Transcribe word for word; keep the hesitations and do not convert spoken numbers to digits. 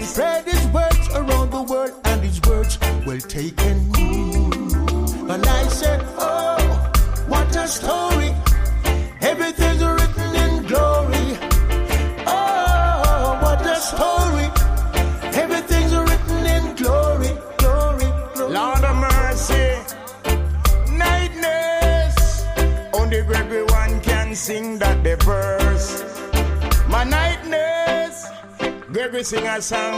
spread his words around the world, and his words were taken. And I said, oh, what a story. Everything's written in glory. Oh, what a story. Everything's written in glory, glory, glory. Lord of mercy, nightness. Only Gregory one can sing that the verse. My nightness. Gregory sing a song